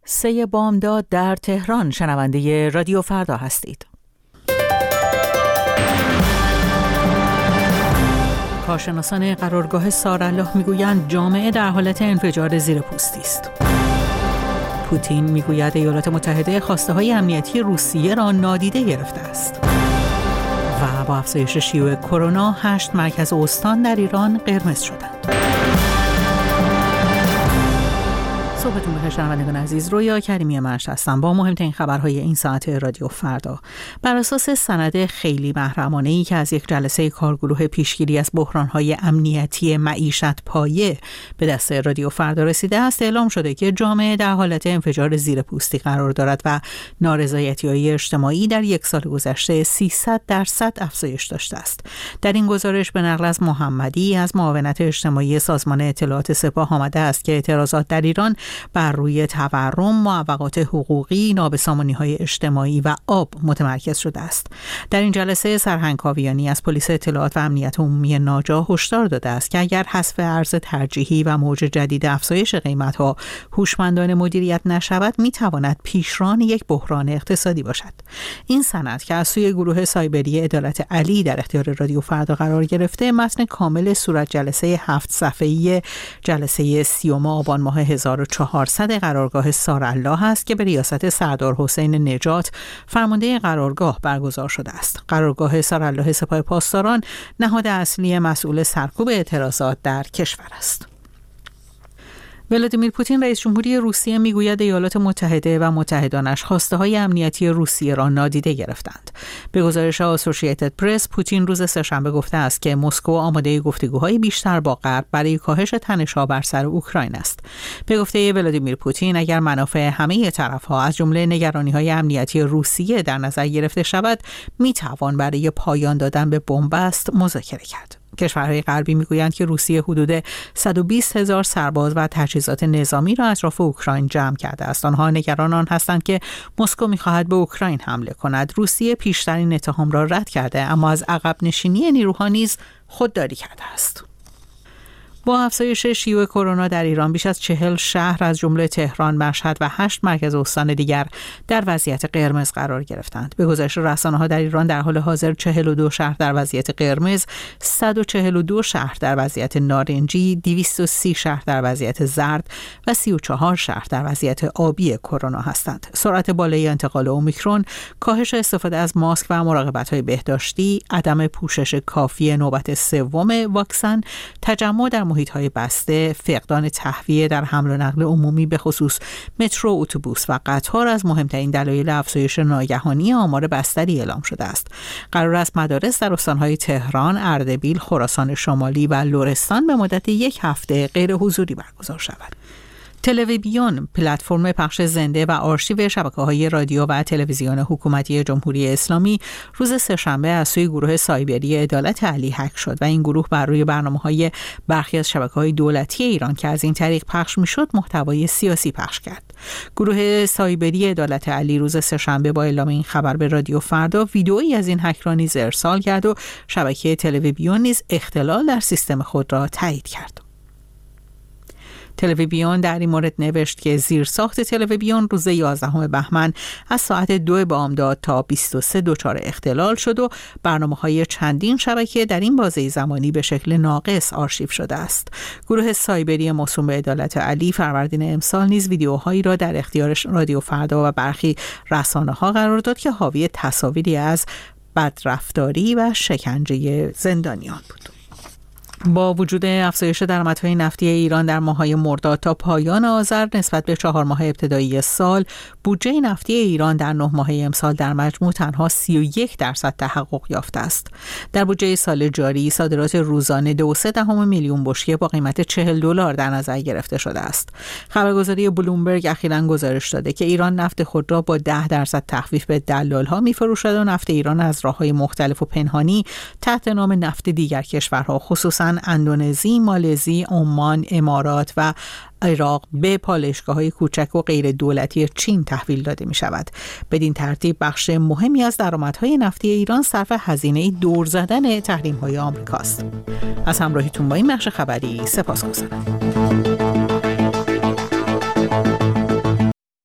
3 بامداد در تهران شنونده رادیو فردا هستید. کارشناسان قرارگاه سارالله میگویند جامعه در حالت انفجار زیر پوستی است. پوتین میگوید ایالات متحده خواسته‌های امنیتی روسیه را نادیده گرفته است. و با افزایش شیوع کرونا 8 مرکز استان در ایران قرمز شدند. صبحتون بخیر شنوندگان عزیز، رویا کریمی منش هستم با مهمترین خبرهای این ساعت رادیو فردا. بر اساس سند خیلی محرمانه‌ای که از یک جلسه کارگروه پیشگیری از بحران‌های امنیتی معیشت پایه به دست رادیو فردا رسیده است، اعلام شده که جامعه در حالت انفجار زیر پوستی قرار دارد و نارضایتی‌های اجتماعی در یک سال گذشته 300% افزایش داشته است. در این گزارش به نقل از محمدی از معاونت اجتماعی سازمان اطلاعات سپاه آمده است که اعتراضات در ایران بر روی تورم، معوقات حقوقی، نابسامانی‌های اجتماعی و آب متمرکز شده است. در این جلسه سرهنگ کاویانی از پلیس اطلاعات و امنیت عمومی ناجا هشدار داده است که اگر حذف ارز ترجیحی و موج جدید افزایش قیمت‌ها هوشمندانه مدیریت نشود، می‌تواند پیشران یک بحران اقتصادی باشد. این سند که از سوی گروه سایبری عدالت علی در اختیار رادیو فردا قرار گرفته، متن کامل صورت جلسه 7 صفحه‌ای جلسه 30 آبان ماه 1400 قرارگاه سارالله است که به ریاست سردار حسین نجات فرمانده قرارگاه برگزار شده است. قرارگاه سارالله سپاه پاسداران نهاد اصلی مسئول سرکوب اعتراضات در کشور است. ولادیمیر پوتین رئیس جمهوری روسیه میگوید ایالات متحده و متحدانش خواسته‌های امنیتی روسیه را نادیده گرفتند. به گزارش آسوشییتد پرس، پوتین روز سه‌شنبه گفته است که مسکو آماده گفتگوهای بیشتر با غرب برای کاهش تنش‌ها بر سر اوکراین است. به گفته ولادیمیر پوتین، اگر منافع همه طرف‌ها از جمله نگرانی‌های امنیتی روسیه در نظر گرفته شود، می‌توان برای پایان دادن به بنبست مذاکره کرد. کشورهای غربی میگویند که روسیه حدود 120,000 سرباز و تجهیزات نظامی را اطراف اوکراین جمع کرده است. آنها نگران آن هستند که مسکو می‌خواهد به اوکراین حمله کند. روسیه پیشترین اتهام را رد کرده، اما از عقب نشینی نیروها نیز خودداری کرده است. با افزایش شیوع کرونا در ایران، بیش از 40 شهر از جمله تهران، مشهد و 8 مرکز استان دیگر در وضعیت قرمز قرار گرفتند. به گزارش رسانه‌ها در ایران در حال حاضر 42 شهر در وضعیت قرمز، 142 شهر در وضعیت نارنجی، 230 شهر در وضعیت زرد و 34 شهر در وضعیت آبی کرونا هستند. سرعت بالای انتقال اومیکرون، کاهش استفاده از ماسک و مراقبت‌های بهداشتی، عدم پوشش کافی نوبت سوم واکسن، تجمع در محیط‌های بسته، فقدان تهویه در حمل و نقل عمومی به خصوص مترو، اتوبوس و قطار از مهمترین دلایل افزایش ناگهانی آمار بستری اعلام شده است. قرار است مدارس در استان‌های تهران، اردبیل، خراسان شمالی و لرستان به مدت 1 هفته غیر حضوری برگزار شود. تلویزیون، پلتفرم پخش زنده و آرشیو شبکه‌های رادیو و تلویزیون حکومتی جمهوری اسلامی، روز سه‌شنبه از سوی گروه سایبری عدالت علی هک شد و این گروه بر روی برنامه‌های برخی از شبکه‌های دولتی ایران که از این طریق پخش می‌شد محتوای سیاسی پخش کرد. گروه سایبری عدالت علی روز سه‌شنبه با اعلام این خبر به رادیو فردا ویدئویی از این هک را نیز ارسال کرد و شبکه تلویزیون نیز اختلال در سیستم خود را تایید کرد. تلویزیون در این مورد نوشت که زیرساخت تلویزیون روز 11 بهمن از ساعت 2 بامداد تا 23 دچار اختلال شد و برنامه‌های چندین شبکه در این بازه زمانی به شکل ناقص آرشیو شده است. گروه سایبری موسوم به عدالت علی فروردین امسال نیز ویدیوهایی را در اختیار رادیو فردا و برخی رسانه‌ها قرار داد که حاوی تصاویری از بدرفتاری و شکنجه زندانیان بود. با وجود افزایش درآمدهای نفتی ایران در ماه‌های مرداد تا پایان آذر نسبت به 4 ماه ابتدایی سال، بودجه نفتی ایران در 9 ماهه امسال در مجموع تنها 31% تحقق یافته است. در بودجه سال جاری صادرات روزانه 2.3 میلیون بشکه با قیمت $40 در نظر گرفته شده است. خبرگزاری بلومبرگ اخیراً گزارش داده که ایران نفت خود را با 10% تخفیف به دلال‌ها می‌فروشد و نفت ایران از راه‌های مختلف و پنهانی تحت نام نفت دیگر کشورها خصوصاً اندونزی، مالزی، عمان، امارات و عراق به پالایشگاه‌های کوچک و غیر دولتی چین تحویل داده می شود. بدین ترتیب بخش مهمی از درآمدهای نفتی ایران صرف هزینه دور زدن تحریم‌های آمریکاست. از همراهیتون با این بخش خبری سپاسگزارم.